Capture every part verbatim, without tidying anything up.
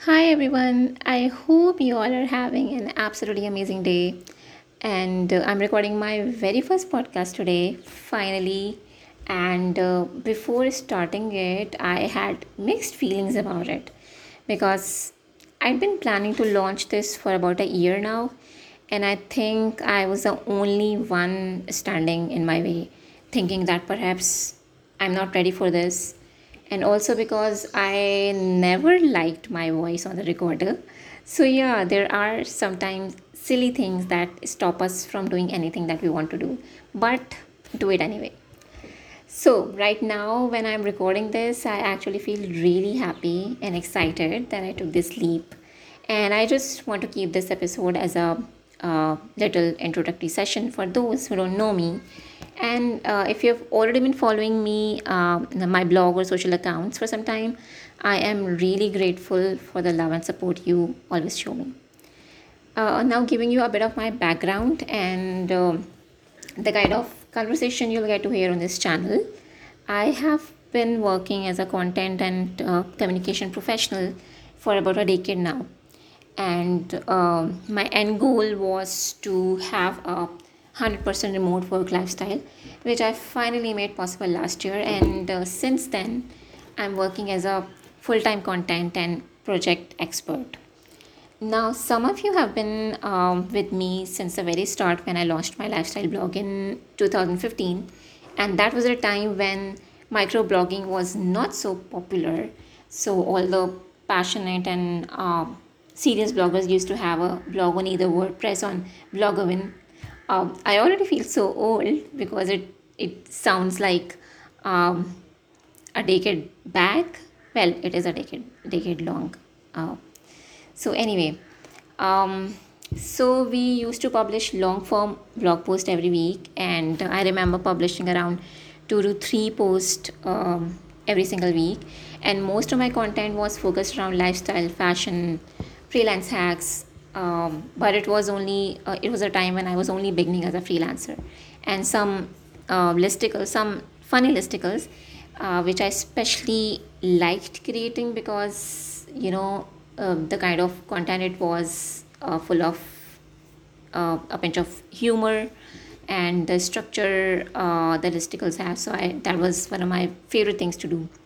Hi everyone, I hope you all are having an absolutely amazing day. And uh, I'm recording my very first podcast today, finally. And uh, before starting it, I had mixed feelings about it because I'd been planning to launch this for about a year now, and I think I was the only one standing in my way, thinking that perhaps I'm not ready for this, and also because I never liked my voice on the recorder. So, yeah, there are sometimes silly things that stop us from doing anything that we want to do, but do it anyway. So, right now, when I'm recording this, I actually feel really happy and excited that I took this leap. And I just want to keep this episode as a uh, little introductory session for those who don't know me. And uh, if you've already been following me, uh, my blog or social accounts for some time, I am really grateful for the love and support you always show me. Uh, now, giving you a bit of my background and um the kind of conversation you'll get to hear on this channel. I have been working as a content and uh, communication professional for about a decade now. And um, my end goal was to have a one hundred percent remote work lifestyle, which I finally made possible last year. And uh, since then, I'm working as a full time content and project expert. Now, some of you have been um, with me since the very start when I launched my lifestyle blog in two thousand fifteen, and that was a time when microblogging was not so popular. So, all the passionate and uh, serious bloggers used to have a blog on either WordPress or Bloggerwin. Um, I already feel so old because it it sounds like um, a decade back. Well, it is a decade decade long. Uh, so anyway, um, so we used to publish long form blog post every week, and I remember publishing around two to three posts um, every single week. And most of my content was focused around lifestyle, fashion, freelance hacks. Um, but it was only uh, it was a time when I was only beginning as a freelancer, and some uh, listicles, some funny listicles, uh, which I especially liked creating because you know uh, the kind of content it was uh, full of uh, a pinch of humor and the structure uh, the listicles have. So I, that was one of my favorite things to do.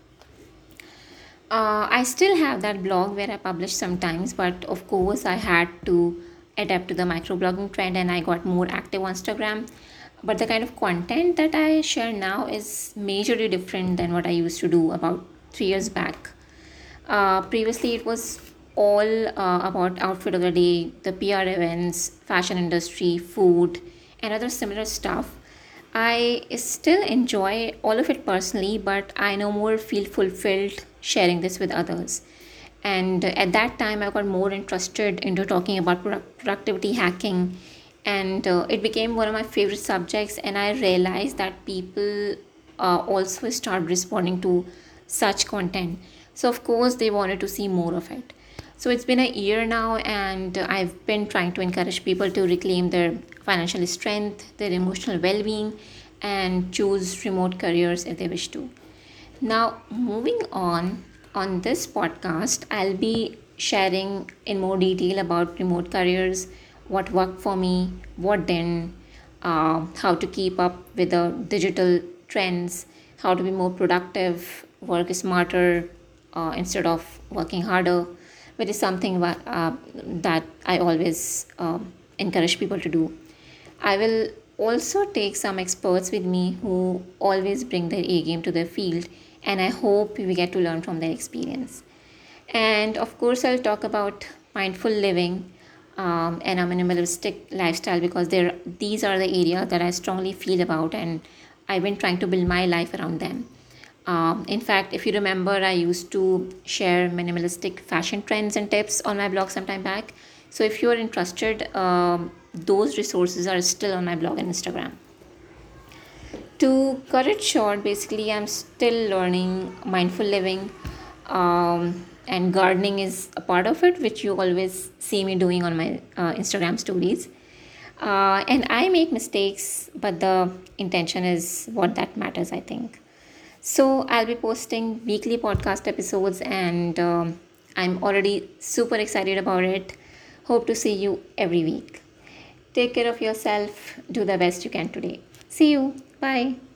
uh, I still have that blog where I publish sometimes, but of course, I had to adapt to the microblogging trend and I got more active on Instagram. But the kind of content that I share now is majorly different than what I used to do about three years back. Uh, previously, it was all uh, about outfit of the day, the P R events, fashion industry, food, and other similar stuff. I still enjoy all of it personally, but I no more feel fulfilled sharing this with others. And at that time, I got more interested into talking about product- productivity hacking, and uh, it became one of my favorite subjects. And I realized that people uh, also start responding to such content. So, of course, they wanted to see more of it. So, it's been a year now, and I've been trying to encourage people to reclaim their financial strength, their emotional well being, and choose remote careers if they wish to. Now, moving on, on this podcast, I'll be sharing in more detail about remote careers, what worked for me, what didn't, uh, how to keep up with the digital trends, how to be more productive, work smarter uh, instead of working harder, which is something wha- uh, that I always um encourage people to do. I will also take some experts with me who always bring their A game to their field, and I hope we get to learn from their experience. And of course, I'll talk about mindful living um, and a minimalistic lifestyle because there these are the areas that I strongly feel about, and I've been trying to build my life around them. Um, in fact, if you remember, I used to share minimalistic fashion trends and tips on my blog some time back. So if you're interested, um, those resources are still on my blog and Instagram. To cut it short, basically, I'm still learning mindful living, um, and gardening is a part of it, which you always see me doing on my uh, Instagram stories. Uh, and I make mistakes, but the intention is what that matters, I think. So I'll be posting weekly podcast episodes and um, I'm already super excited about it. Hope to see you every week. Take care of yourself. Do the best you can today. See you. Bye.